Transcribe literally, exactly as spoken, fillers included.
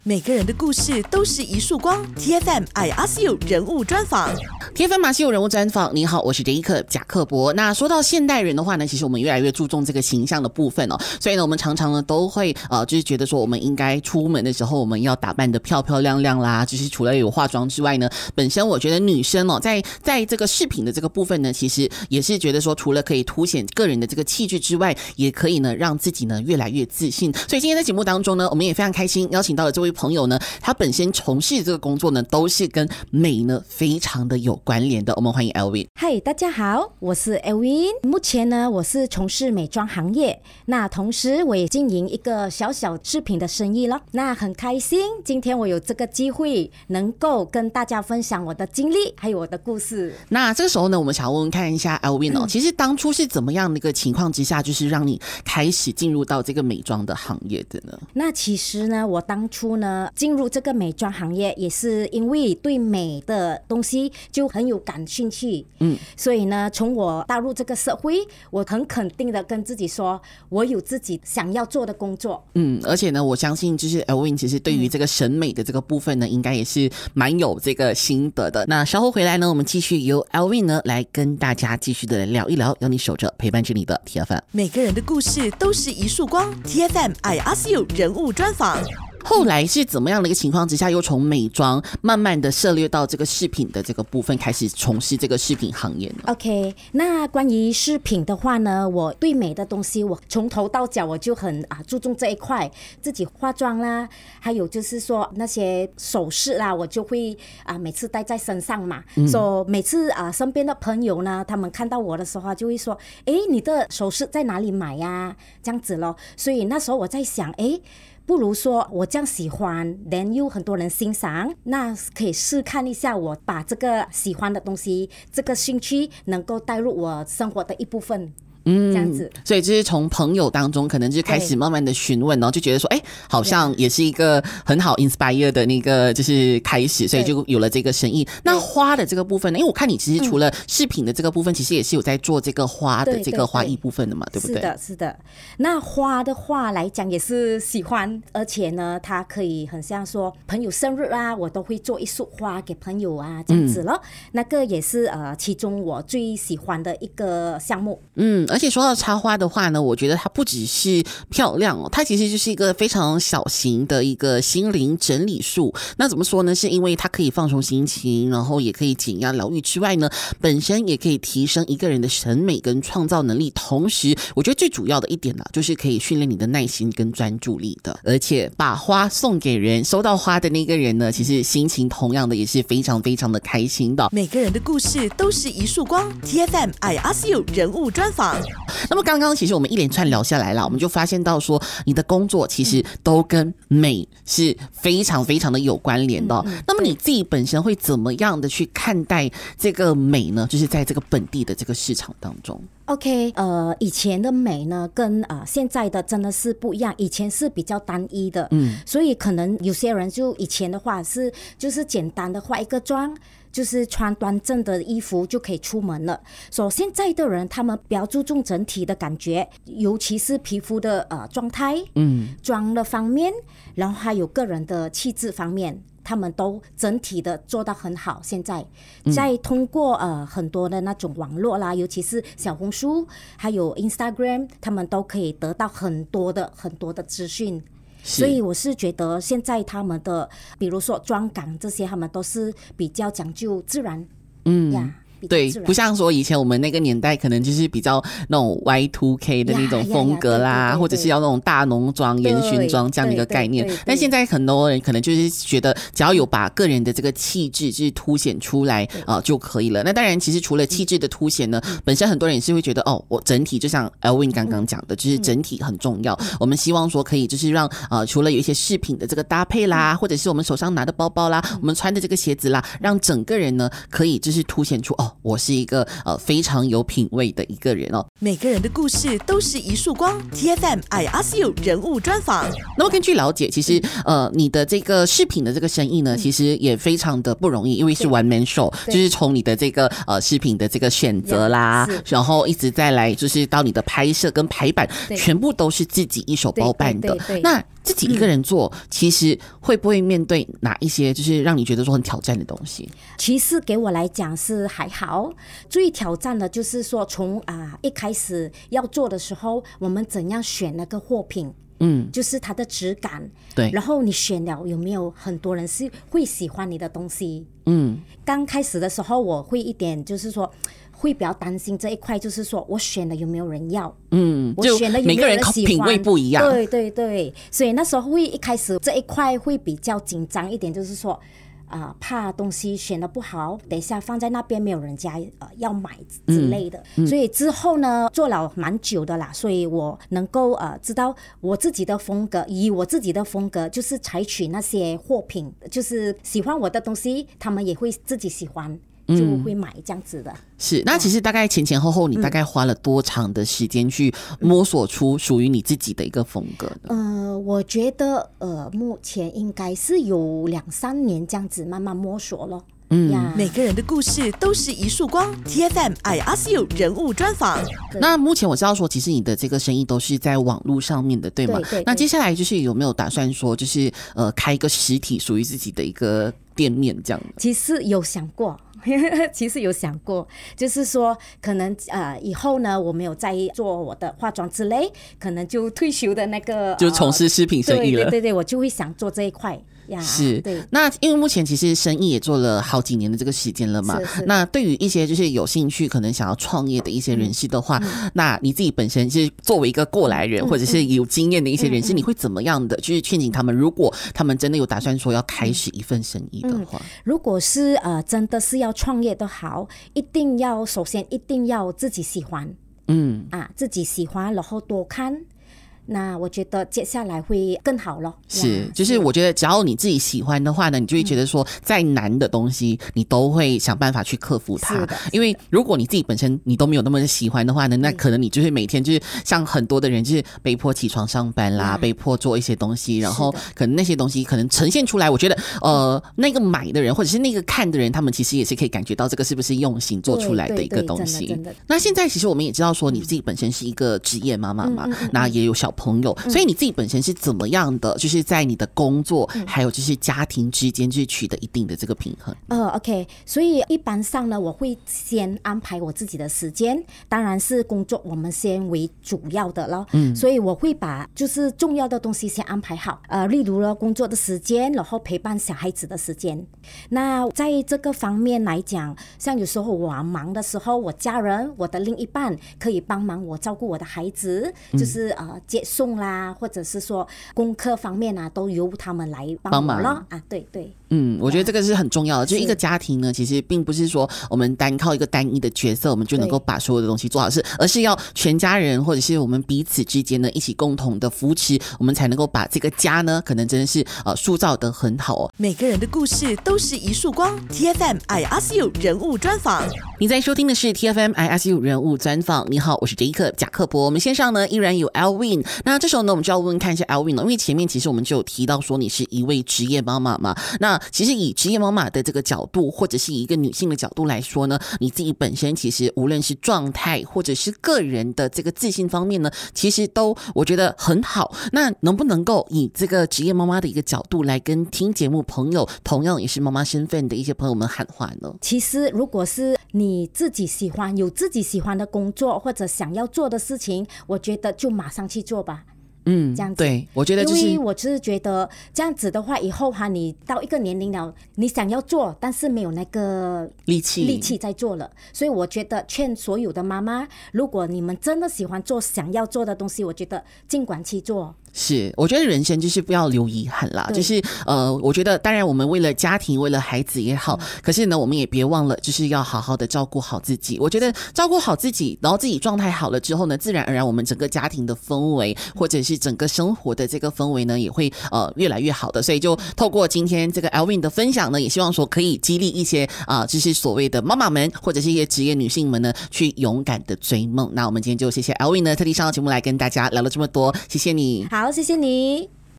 每个人的故事都是一束光。T F M I Ask You 人物专访 ，T F M I Ask You 人物专访。你好，我是杰克贾克伯。那说到现代人的话呢，其实我们越来越注重这个形象的部分哦，所以呢，我们常常呢都会呃，就是觉得说我们应该出门的时候，我们要打扮得漂漂亮亮啦。就是除了有化妆之外呢，本身我觉得女生哦，在在这个饰品的这个部分呢，其实也是觉得说，除了可以凸显个人的这个气质之外，也可以呢让自己呢越来越自信。所以今天在节目当中呢，我们也非常开心邀请到了这位朋友呢，他本身从事这个工作呢，都是跟美呢非常的有关联的。我们欢迎 Elvin。 嗨，大家好，我是 Elvin。目前呢，我是从事美妆行业，那同时我也经营一个小小饰品的生意了。那很开心，今天我有这个机会，能够跟大家分享我的经历，还有我的故事。 那这个时候呢，我们想要问问看一下 Elvin 哦、嗯，其实当初是怎么样的一个情况之下，就是让你开始进入到这个美妆的行业的呢？ 那其实呢，我当初呢进入这个美妆行业，也是因为对美的东西就很有感兴趣，嗯，所以呢，从我踏入这个社会，我很肯定的跟自己说，我有自己想要做的工作， 嗯，而且呢，我相信就是 Elvin 其实对于这个审美的这个部分呢，嗯、应该也是蛮有这个心得的。那稍后回来呢，我们继续由 Elvin 呢来跟大家继续的聊一聊，有你守着陪伴着你的 T F M。 每个人的故事都是一束光 ，T F M I Ask You 人物专访。 后来是怎么样的一个情况之下，又从美妆慢慢的涉猎到这个饰品的这个部分，开始从事这个饰品行业呢 ？OK， 那关于饰品的话呢，我对美的东西，我从头到脚我就很啊注重这一块，自己化妆啦，还有就是说那些首饰啦，我就会啊每次戴在身上嘛。所以、嗯 so, 每次啊身边的朋友呢，他们看到我的时候就会说，哎，你的首饰在哪里买呀？这样子咯。所以那时候我在想，哎。不如说我这样喜欢 then 又很多人欣赏，那可以试看一下，我把这个喜欢的东西，这个兴趣能够带入我生活的一部分。嗯，这样子， 所以就是从朋友当中，可能就开始慢慢的询问，然后就觉得说，哎、欸，好像也是一个很好 inspire 的那个就是开始，所以就有了这个生意。那花的这个部分呢，因为我看你其实除了饰品的这个部分，嗯、其实也是有在做这个花的这个花艺部分的嘛， 对, 对, 对, 对不对？ 是的，是的。那花的话来讲也是喜欢，而且呢，它可以很像说朋友生日啊，我都会做一束花给朋友啊，这样子了。嗯、那个也是呃其中我最喜欢的一个项目。 嗯。而且说到插花的话呢，我觉得它不只是漂亮哦，它其实就是一个非常小型的一个心灵整理术。那怎么说呢？是因为它可以放松心情，然后也可以减压疗愈之外呢，本身也可以提升一个人的审美跟创造能力。同时，我觉得最主要的一点呢，就是可以训练你的耐心跟专注力的。而且把花送给人，收到花的那个人呢，其实心情同样的也是非常非常的开心的。 每个人的故事都是一束光 ，T F M I Ask You 人物专访。 那么刚刚其实我们一连串聊下来了，我们就发现到说你的工作其实都跟美是非常非常的有关联的、哦嗯嗯、那么你自己本身会怎么样的去看待这个美呢？就是在这个本地的这个市场当中。 OK， 呃，以前的美呢，跟呃现在的真的是不一样。以前是比较单一的，嗯，所以可能有些人就以前的话是就是简单的化一个妆，就是穿端正的衣服就可以出门了。所以现在的人他们比较注重整体的感觉，尤其是皮肤的呃状态，嗯，妆的方面，然后还有个人的气质方面。他们都整体的做到很好，现在再通过呃很多的那种网络啦，尤其是小红书还有 Instagram， 他们都可以得到很多的很多的资讯。所以我是觉得现在他们的比如说妆感这些，他们都是比较讲究自然，嗯呀。 对，不像说以前我们那个年代可能就是比较那种 Y 二 K 的那种风格啦，或者是要那种大浓妆烟熏妆这样的一个概念。但现在很多人可能就是觉得只要有把个人的这个气质就是凸显出来、呃、就可以了。那当然其实除了气质的凸显呢、嗯、本身很多人也是会觉得哦，我整体就像 Elvin 刚刚讲的、嗯、就是整体很重要、嗯、我们希望说可以就是让呃除了有一些饰品的这个搭配啦、嗯、或者是我们手上拿的包包啦、嗯、我们穿的这个鞋子啦，让整个人呢可以就是凸显出哦我是一个呃非常有品味的一个人哦。 每个人的故事都是一束光 ，T F M I Ask You 人物专访。 那么根据了解，其实呃你的这个饰品的这个生意呢，其实也非常的不容易，因为是 one man show， 就是从你的这个呃饰品的这个选择啦，然后一直再来就是到你的拍摄跟排版，全部都是自己一手包办的。那自己一个人做、嗯、其实会不会面对哪一些就是让你觉得说很挑战的东西？ 其实给我来讲是还好，最挑战的就是说从啊、呃、一开始要做的时候，我们怎样选那个货品，嗯，就是它的质感， 对， 然后你选了有没有很多人是会喜欢你的东西，嗯，刚开始的时候我会一点就是说会比较担心这一块，就是说我选了有没有人要，嗯，我选了有没有人喜欢， 每个人品味不一样， 对对对，所以那时候会一开始这一块会比较紧张一点，就是说呃、怕东西选得不好，等一下放在那边没有人家、呃、要买之类的、嗯嗯、所以之后呢做了蛮久的啦，所以我能够、呃、知道我自己的风格，以我自己的风格就是采取那些货品，就是喜欢我的东西他们也会自己喜欢就会买这样子的、嗯、 是。那其实大概前前后后你大概花了多长的时间去摸索出属于你自己的一个风格呢？ 呃，我觉得呃，目前应该是有两三年这样子慢慢摸索了。 嗯，每个人的故事都是一束光。T F M I ask you 人物专访。 那目前我知道说，其实你的这个生意都是在网络上面的，对吗？ 对对对。 那接下来就是有没有打算说，就是呃，开一个实体属于自己的一个店面这样？ 其实有想过。其实有想过，就是说可能呃以后呢我没有再做我的化妆之类，可能就退休的那个就从事饰品生意了、呃、 对对对对，我就会想做这一块呀。 是， 对。 那因为目前其实生意也做了好几年的这个时间了嘛， 是是。 那对于一些就是有兴趣可能想要创业的一些人士的话、嗯、那你自己本身是作为一个过来人、嗯、或者是有经验的一些人士、嗯、你会怎么样的就是劝请他们，如果他们真的有打算说要开始一份生意的话、嗯、 如果是呃真的是要创业的好，一定要首先一定要自己喜欢，嗯啊，自己喜欢，然后多看，那我觉得接下来会更好了。 是，就是我觉得只要你自己喜欢的话呢，你就会觉得说再难的东西你都会想办法去克服它。因为如果你自己本身你都没有那么喜欢的话呢，那可能你就是每天就是像很多的人就是被迫起床上班啦，被迫做一些东西，然后可能那些东西可能呈现出来，我觉得呃那个买的人或者是那个看的人，他们其实也是可以感觉到这个是不是用心做出来的一个东西。那现在其实我们也知道说你自己本身是一个职业妈妈嘛，嗯嗯嗯，那也有小朋友、嗯、所以你自己本身是怎么样的就是在你的工作、嗯、还有就是家庭之间去取得一定的这个平衡？ 呃 OK， 所以一般上呢我会先安排我自己的时间，当然是工作我们先为主要的了，嗯，所以我会把就是重要的东西先安排好，呃，例如了工作的时间，然后陪伴小孩子的时间。那在这个方面来讲，像有时候我忙的时候，我家人我的另一半可以帮忙我照顾我的孩子，嗯、就是呃接送啦，或者是说功课方面啊，都由他们来帮忙了啊。对对， 嗯，我觉得这个是很重要的，就是一个家庭呢，其实并不是说我们单靠一个单一的角色，我们就能够把所有的东西做好事，而是要全家人或者是我们彼此之间呢一起共同的扶持，我们才能够把这个家呢，可能真的是呃塑造得很好哦。 每个人的故事都是一束光。T F M I ask you 人物专访， 你在收听的是 T F M I ask you 人物专访。你好，我是 Jacob 贾克伯。我们线上呢依然有 Elwin， 那这时候呢我们就要问看一下 Elwin 了，因为前面其实我们就有提到说你是一位职业妈妈嘛，那其实以职业妈妈的这个角度，或者是以一个女性的角度来说呢，你自己本身其实无论是状态或者是个人的这个自信方面呢，其实都我觉得很好。那能不能够以这个职业妈妈的一个角度来跟听节目朋友同样也是妈妈身份的一些朋友们喊话呢？ 其实如果是你自己喜欢有自己喜欢的工作或者想要做的事情，我觉得就马上去做吧。嗯，这样子， 对，我觉得就是， 因为我就是觉得这样子的话，以后哈，你到一个年龄了，你想要做，但是没有那个力气力气在做了，所以我觉得劝所有的妈妈，如果你们真的喜欢做想要做的东西，我觉得尽管去做。 是，我觉得人生就是不要留遗憾啦，就是呃，我觉得当然我们为了家庭为了孩子也好、嗯、可是呢我们也别忘了就是要好好的照顾好自己。我觉得照顾好自己，然后自己状态好了之后呢，自然而然我们整个家庭的氛围或者是整个生活的这个氛围呢也会呃越来越好的。所以就透过今天这个 Elwin 的分享呢，也希望说可以激励一些啊、呃，就是所谓的妈妈们或者是一些职业女性们呢去勇敢的追梦。那我们今天就谢谢 Elwin 呢特地上到节目来跟大家聊了这么多，谢谢你。 好，谢谢你。